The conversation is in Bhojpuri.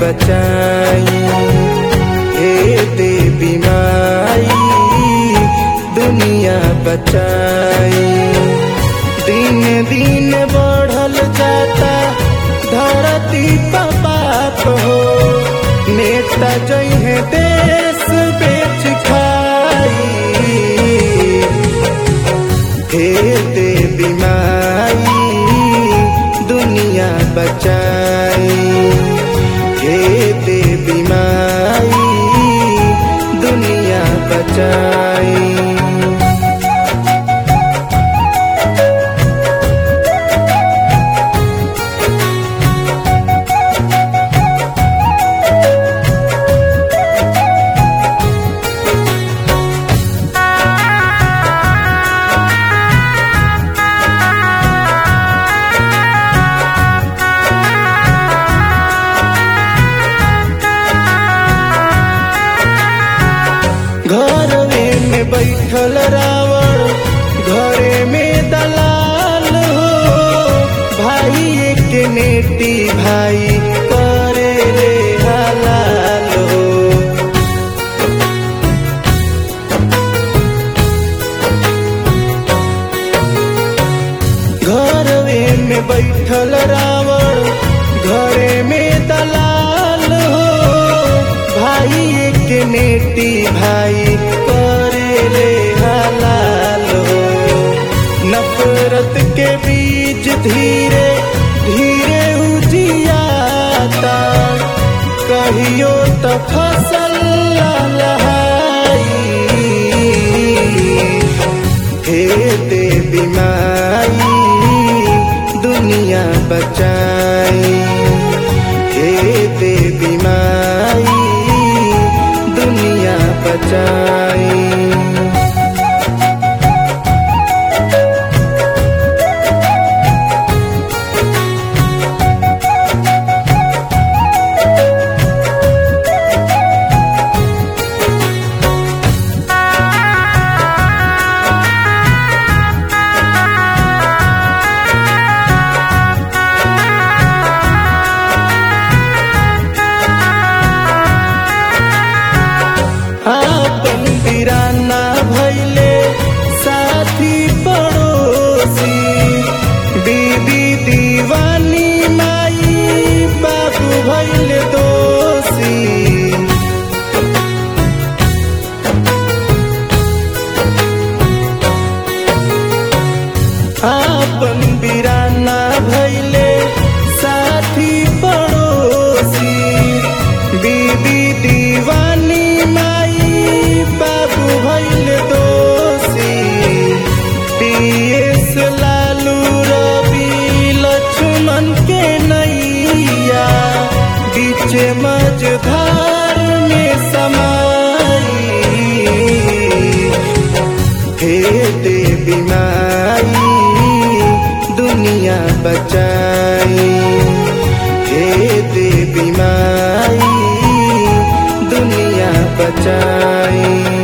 बचाई। हे देवी माई दुनिया बचाई। दिन दिन बढ़ल जाता धरती पर पाप हो, नेता जइहे देश बेच खाई। हे देवी माई दुनिया बचाई। हे देवी माई दुनिया बचाई। घरवे में बैठल रावण घरे में दलाल हो, भाई एक नेटी भाई करे रे हलाल हो। घरवे में बैठल रावण घरे में दलाल हो, भाई एक नेटी भाई करे रे हलाल हो। नफरत के बीज धीरे धीरे उजियाता, कहियो तो फसल लहराई। हे देवी माई दुनिया बचाई। हे देवी माई दुनिया बचाई। आपन वीराना भइले साथी पड़ोसी, बीबी दीवानी माई बाबू भइले दोषी। आपन वीराना भइले साथी पड़ोसी, बीबी दीवानी बाबू भइल दोषी। पीएस लालू रवि लक्ष्मण के नैया बीच मझधार में समाई। हे देवी माई दुनिया बचाई। हे देवी माई दुनिया बचाई।